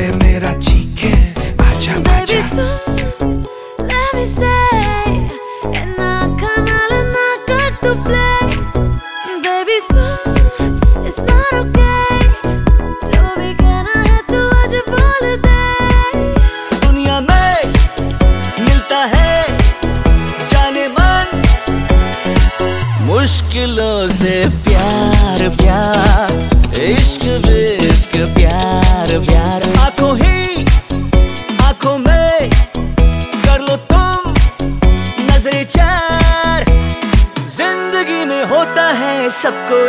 बोले मेरा चीखे आजा आजा। Let me say, and I can't not got to play. Baby, son, it's not okay. जो भी कहना है तू आज बोल दे। दुनिया में मिलता है जाने मन, मुश्किलों से प्यार प्यार, इश्क विश्क प्यार प्यार। आंखों ही आंखों में कर लो तुम नजरे चार, जिंदगी में होता है सबको